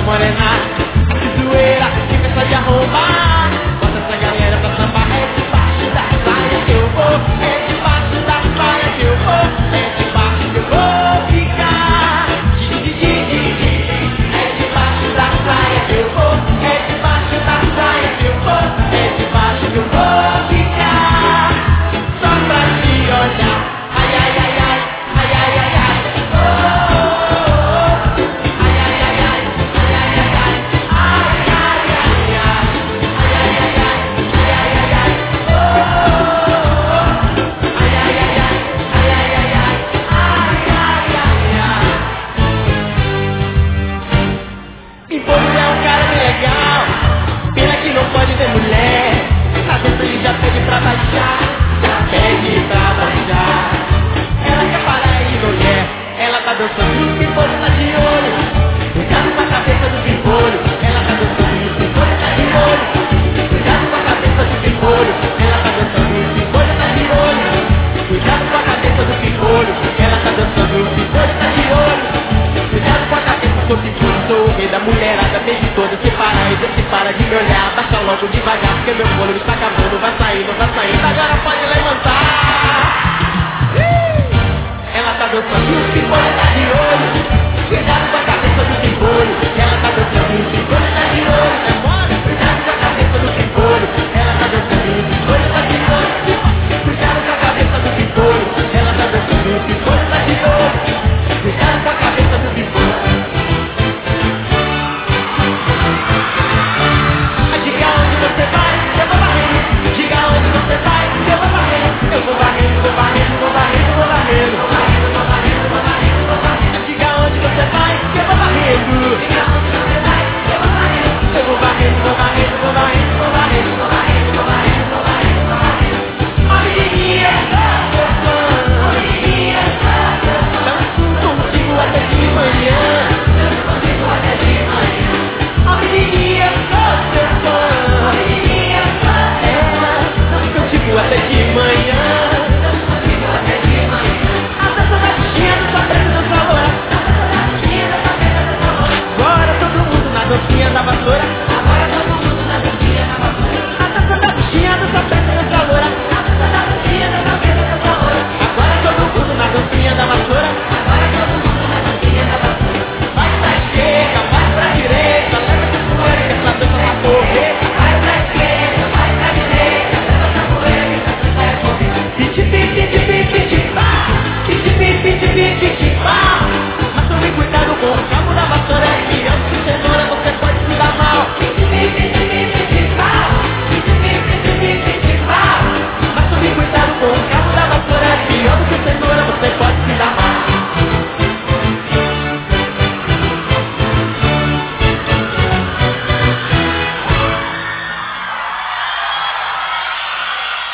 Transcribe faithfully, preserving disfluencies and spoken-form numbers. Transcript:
morena, que zoeira, que pensa de arrombar. Bota essa galera pra sambar, é debaixo da saia que eu vou, é debaixo da saia que eu vou, é debaixo que eu vou ficar. Di, di, di, di, di. É debaixo da saia que eu vou, é debaixo da saia que eu vou, é debaixo que eu vou ficar. Só pra te olhar, ai, ai, ai, ai, ai, ai, ai, ai. Oh, oh, oh, oh. Ai, ai, ai, ai, ai, ai, ai, ai. Ai, ai, ai, ai, ai, ai, ai, ai, ai, ai, ai, ai. Oh, oh, oh. Ai, ai, ai, ai, ai, ai, ai, ai. Ai, ai, ai, ai. Pimpolho é um cara bem legal, pena que não pode ver mulher. Na dentro ele já pede pra baixar, já pede pra baixar. Ela quer parar e não quer, ela tá dançando e o pimpolho tá de olho. Cuidado com a cabeça do pimpolho, ela tá dançando e o pimpolho tá de olho. Cuidado com a cabeça do pimpolho, ela tá dançando e o pimpolho tá de olho. Cuidado com a cabeça do pimpolho, ela tá dançando e o pimpolho tá de olho. Cuidado com a cabeça do pimpolho, sou o rei da mulherada, desde toda. Se para e se para de me olhar, baixa logo devagar, porque meu fôlego está acabando. Vai saindo, vai saindo, agora pode levantar. Ih! Ela tá dançando e o pimpolho tá de olho. Cuidado com a